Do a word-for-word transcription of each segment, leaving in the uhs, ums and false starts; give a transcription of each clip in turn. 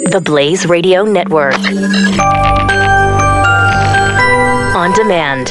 The Blaze Radio Network. On demand.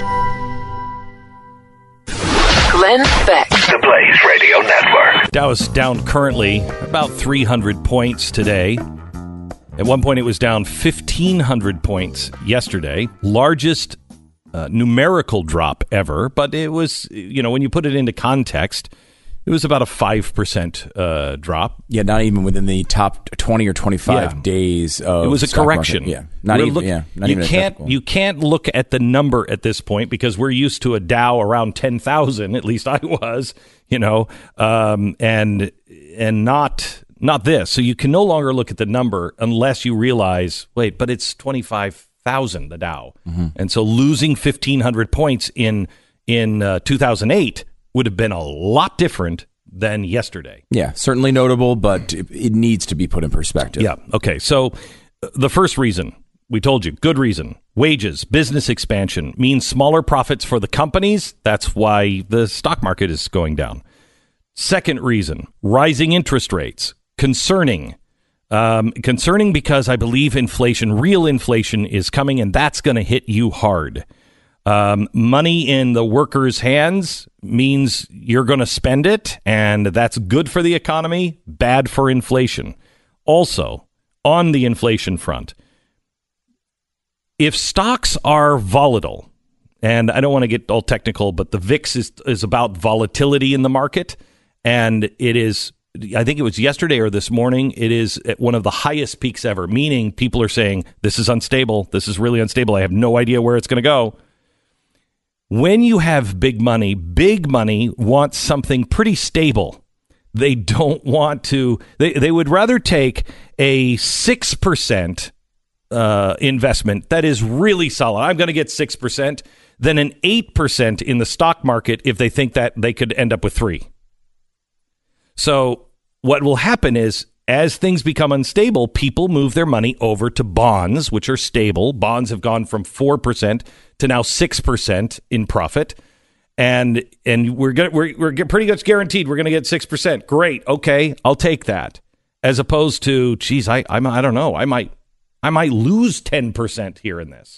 Glenn Beck. The Blaze Radio Network. Dow is down currently about three hundred points today. At one point, it was down fifteen hundred points yesterday. Largest uh, numerical drop ever. But it was, you know, when you put it into context, it was about a five percent uh, drop. Yeah, not even within the top twenty or twenty-five yeah. days of It was a stock correction. Market. Yeah, not We're even, look, yeah, not you even can't you can't look at the number at this point because we're used to a Dow around ten thousand, at least I was, you know, um, and and not not this. So you can no longer look at the number unless you realize, wait, but it's twenty-five thousand, the Dow. Mm-hmm. And so losing fifteen hundred points in in uh, two thousand eight would have been a lot different than yesterday. Yeah, certainly notable, but it, it needs to be put in perspective. Yeah. Okay. So uh, the first reason, we told you, good reason. Wages, business expansion means smaller profits for the companies. That's why the stock market is going down. Second reason, rising interest rates. Concerning. Um, concerning because I believe inflation, real inflation is coming, and that's going to hit you hard. Um, money in the workers' hands means you're going to spend it, and that's good for the economy, bad for inflation. Also, on the inflation front, if stocks are volatile, and I don't want to get all technical, but the V I X is, is about volatility in the market, and it is, I think it was yesterday or this morning, it is at one of the highest peaks ever, meaning people are saying, this is unstable, this is really unstable, I have no idea where it's going to go. When you have big money, big money wants something pretty stable. They don't want to, they, they would rather take a six percent uh, investment that is really solid. I'm going to get six percent than an eight percent in the stock market if they think that they could end up with three. So what will happen is, as things become unstable, people move their money over to bonds, which are stable. Bonds have gone from four percent to now six percent in profit. And and we're gonna, we're we're pretty much guaranteed we're going to get six percent. Great. Okay, I'll take that. As opposed to, geez, I I'm, I don't know. I might I might lose ten percent here in this.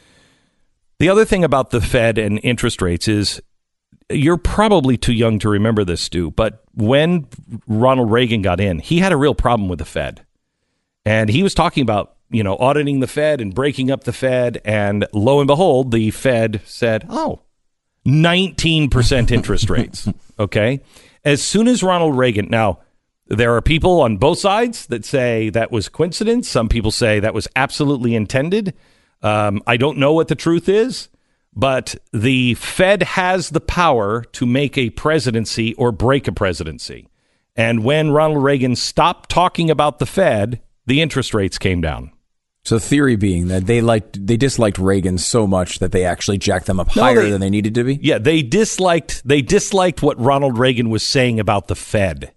The other thing about the Fed and interest rates is, you're probably too young to remember this, Stu, but when Ronald Reagan got in, he had a real problem with the Fed. And he was talking about, you know, auditing the Fed and breaking up the Fed. And lo and behold, the Fed said, oh, nineteen percent interest rates. Okay. As soon as Ronald Reagan, now, there are people on both sides that say that was coincidence. Some people say that was absolutely intended. Um, I don't know what the truth is. But the Fed has the power to make a presidency or break a presidency. And when Ronald Reagan stopped talking about the Fed, the interest rates came down. So theory being that they liked, they disliked Reagan so much that they actually jacked them up no, higher they, than they needed to be? Yeah, they disliked they disliked what Ronald Reagan was saying about the Fed.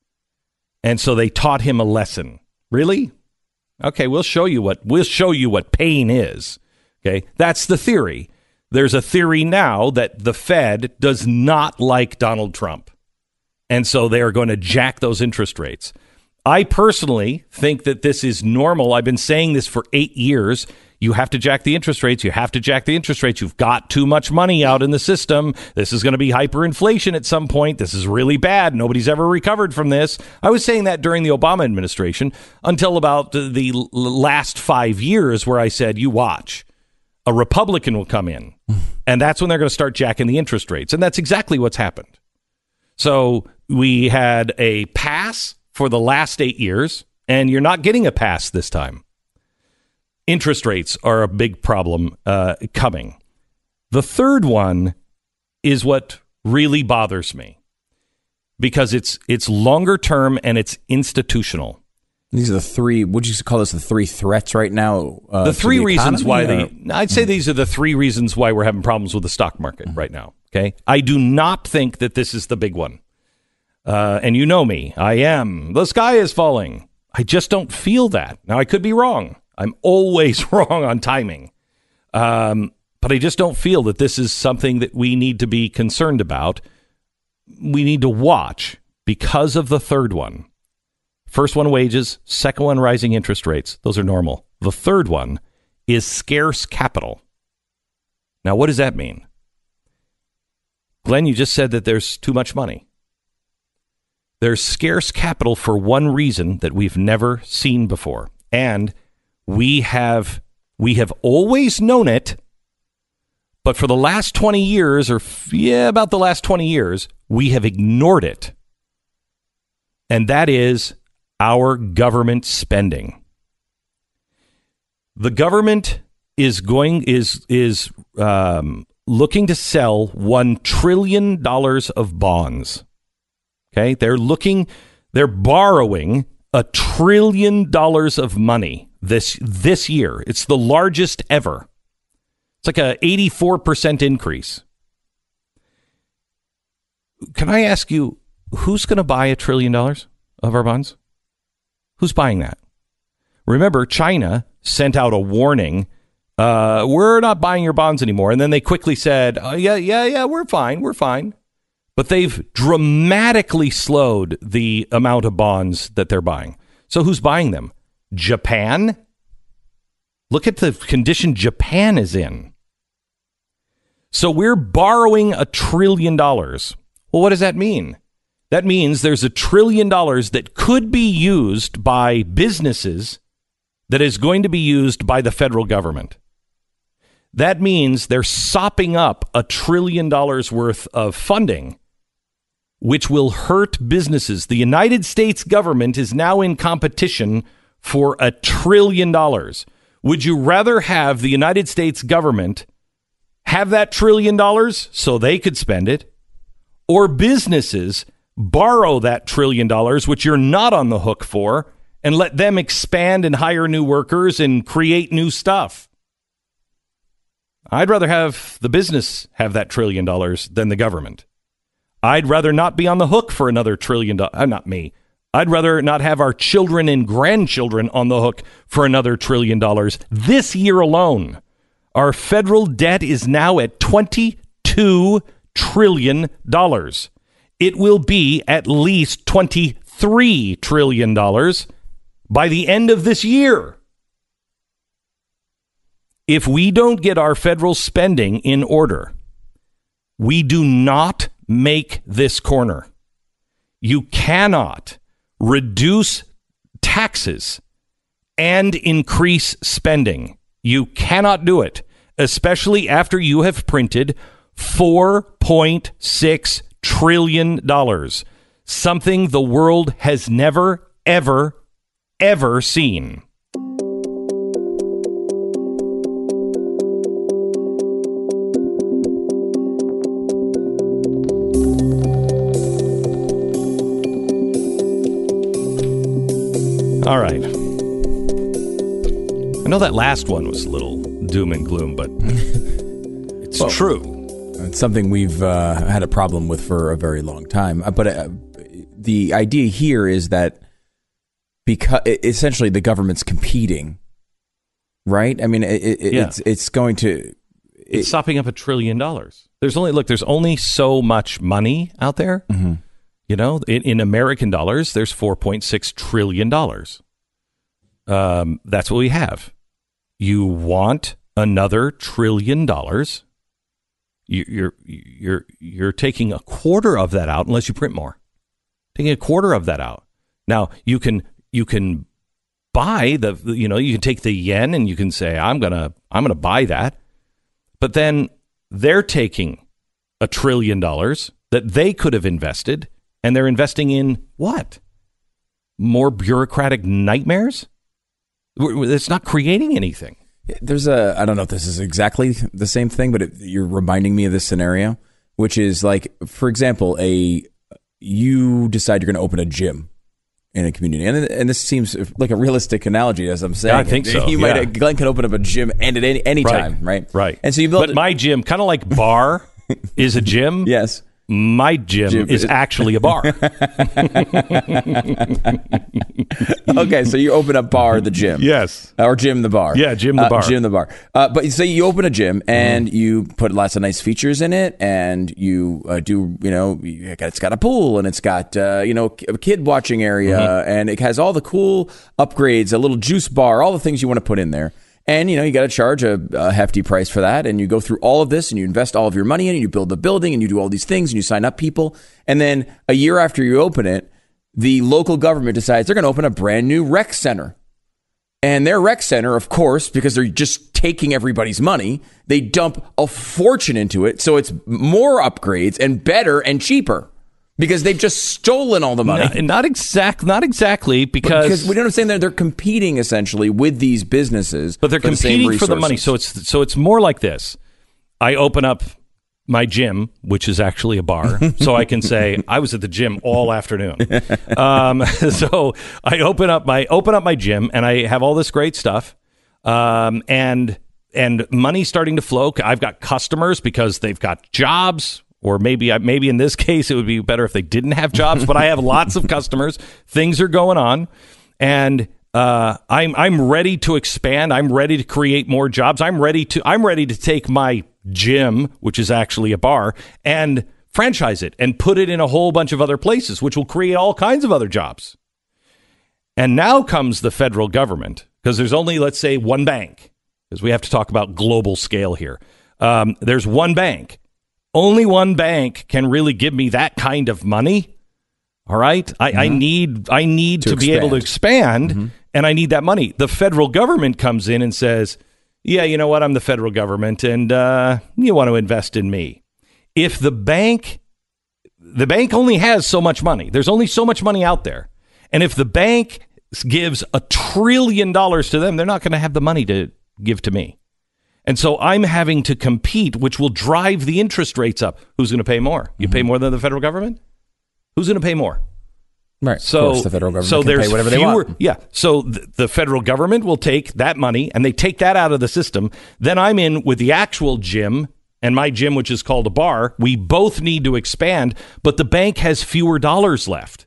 And so they taught him a lesson. Really? Okay, we'll show you what we'll show you what pain is. Okay? That's the theory. There's a theory now that the Fed does not like Donald Trump. And so they are going to jack those interest rates. I personally think that this is normal. I've been saying this for eight years. You have to jack the interest rates. You have to jack the interest rates. You've got too much money out in the system. This is going to be hyperinflation at some point. This is really bad. Nobody's ever recovered from this. I was saying that during the Obama administration until about the last five years where I said, you watch. A Republican will come in, and that's when they're going to start jacking the interest rates. And that's exactly what's happened. So we had a pass for the last eight years, and you're not getting a pass this time. Interest rates are a big problem uh, coming. The third one is what really bothers me, because it's it's longer term and it's institutional. These are the three, would you call this the three threats right now? Uh, the three the reasons why or? they, I'd say these are the three reasons why we're having problems with the stock market mm-hmm. right now. Okay. I do not think that this is the big one. Uh, and you know me, I am. The sky is falling. I just don't feel that. Now, I could be wrong. I'm always wrong on timing. Um, but I just don't feel that this is something that we need to be concerned about. We need to watch because of the third one. First one, wages. Second one, rising interest rates. Those are normal. The third one is scarce capital. Now, what does that mean? Glenn, you just said that there's too much money. There's scarce capital for one reason that we've never seen before. And we have we have always known it, but for the last twenty years, or yeah, about the last twenty years, we have ignored it. And that is our government spending. The government is going is is um, looking to sell one trillion dollars of bonds. Okay, they're looking, they're borrowing a trillion dollars of money this this year. It's the largest ever. It's like a eighty-four percent increase. Can I ask you, who's going to buy a trillion dollars of our bonds? Who's buying that? Remember, China sent out a warning. Uh, we're not buying your bonds anymore. And then they quickly said, oh, yeah, yeah, yeah, we're fine. We're fine. But they've dramatically slowed the amount of bonds that they're buying. So who's buying them? Japan? Look at the condition Japan is in. So we're borrowing a trillion dollars. Well, what does that mean? That means there's a trillion dollars that could be used by businesses that is going to be used by the federal government. That means they're sopping up a trillion dollars worth of funding, which will hurt businesses. The United States government is now in competition for a trillion dollars. Would you rather have the United States government have that trillion dollars so they could spend it, or businesses borrow that trillion dollars, which you're not on the hook for, and let them expand and hire new workers and create new stuff? I'd rather have the business have that trillion dollars than the government. I'd rather not be on the hook for another trillion dollars. Uh, not me. I'd rather not have our children and grandchildren on the hook for another trillion dollars. This year alone, our federal debt is now at twenty-two trillion dollars. It will be at least twenty-three trillion dollars by the end of this year. If we don't get our federal spending in order, we do not make this corner. You cannot reduce taxes and increase spending. You cannot do it, especially after you have printed four point six trillion dollars, something the world has never, ever, ever seen. All right. I know that last one was a little doom and gloom, but it's well, true. It's something we've uh, had a problem with for a very long time. But uh, the idea here is that because essentially the government's competing, right? I mean, it, it, yeah. it's it's going to it, it's sopping up a trillion dollars. There's only look. There's only so much money out there. Mm-hmm. You know, in, in American dollars, there's four point six trillion dollars. Um, that's what we have. You want another trillion dollars? You, you're you're you're taking a quarter of that out, unless you print more. Taking a quarter of that out. Now you can you can buy the you know you can take the yen and you can say I'm gonna I'm gonna buy that, but then they're taking a trillion dollars that they could have invested. And they're investing in what? More bureaucratic nightmares? It's not creating anything. There's a, I don't know if this is exactly the same thing, but it, you're reminding me of this scenario, which is like, for example, a you decide you're going to open a gym in a community. And and this seems like a realistic analogy, as I'm saying. Yeah, I think so. You yeah. might, Glenn can open up a gym and at any, any right. time, right? Right. And so you build But my gym, kind of like bar is a gym. Yes. my gym, Gym is is- actually a bar. Okay, so you open up bar the gym. Yes. Or gym the bar. Yeah, gym the Uh, bar. gym the bar. Uh, but so you open a gym and you put lots of nice features in it, and you uh, do, you know, you got- it's got a pool and it's got, uh, you know, a kid watching area, and it has all the cool upgrades, a little juice bar, all the things you want to put in there. And, you know, you got to charge a, a hefty price for that. And you go through all of this and you invest all of your money in it. You build the building and you do all these things and you sign up people. And then a year after you open it, the local government decides they're going to open a brand new rec center. And their rec center, of course, because they're just taking everybody's money, they dump a fortune into it. So it's more upgrades and better and cheaper because they've just stolen all the money. Not, not exact, not exactly, because Because we don't understand that they're competing essentially with these businesses, but they're for the same competing for the money. resources. So it's so it's more like this. I open up my gym, which is actually a bar, so I can say I was at the gym all afternoon. Um, so I open up my open up my gym, and I have all this great stuff, um, and and money starting to flow. I've got customers because they've got jobs. Or maybe, maybe in this case, it would be better if they didn't have jobs. But I have lots of customers. Things are going on, and uh, I'm I'm ready to expand. I'm ready to create more jobs. I'm ready to I'm ready to take my gym, which is actually a bar, and franchise it and put it in a whole bunch of other places, which will create all kinds of other jobs. And now comes the federal government, because there's only, let's say, one bank, because we have to talk about global scale here. Um, there's one bank. Only one bank can really give me that kind of money. All right. I, mm-hmm. I need I need to, to be able to expand, mm-hmm. and I need that money. The federal government comes in and says, yeah, you know what? I'm the federal government, and uh, you want to invest in me. If the bank, the bank only has so much money. There's only so much money out there. And if the bank gives a trillion dollars to them, they're not going to have the money to give to me. And so I'm having to compete, which will drive the interest rates up. Who's going to pay more? You mm-hmm. pay more than the federal government? Who's going to pay more? Right. So, of course, the federal government so can there's pay whatever fewer, they want. Yeah. So th- the federal government will take that money and they take that out of the system. Then I'm in with the actual gym and my gym, which is called a bar. We both need to expand, but the bank has fewer dollars left.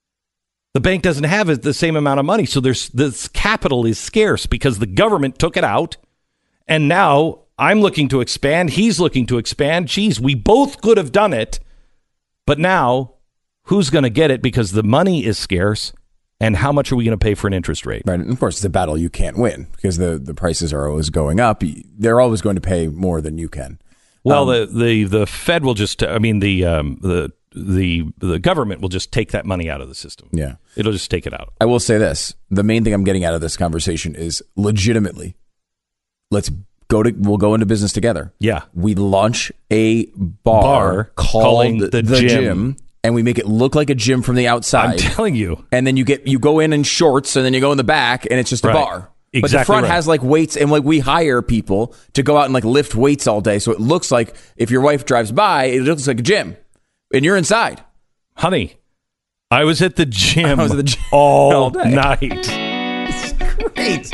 The bank doesn't have the same amount of money. So there's this capital is scarce because the government took it out. And now I'm looking to expand. He's looking to expand. Geez, we both could have done it. But now who's going to get it because the money is scarce? And how much are we going to pay for an interest rate? Right. And of course, it's a battle you can't win because the, the prices are always going up. They're always going to pay more than you can. Well, um, the, the, the Fed will just, I mean, the, um, the, the, the government will just take that money out of the system. Yeah. It'll just take it out. I will say this. The main thing I'm getting out of this conversation is legitimately, let's go to, we'll go into business together. Yeah. We launch a bar, Bar called the the, gym. gym, and we make it look like a gym from the outside. I'm telling you. And then you get, you go in in shorts and then you go in the back and it's just a Right. bar. But Exactly the front right. has like weights, and like we hire people to go out and like lift weights all day. So it looks like if your wife drives by, it looks like a gym and you're inside. Honey, I was at the gym, I was at the gym all, all day. night. It's great.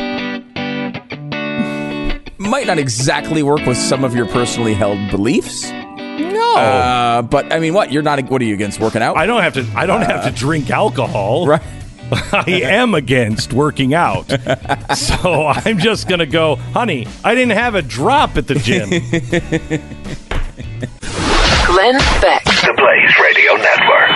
Might not exactly work with some of your personally held beliefs. No. Uh, but I mean, what? You're not, what are you against working out? I don't have to, I don't have to drink alcohol. Right. I am against working out. So I'm just going to go, honey, I didn't have a drop at the gym. Glenn Beck. The Blaze Radio Network.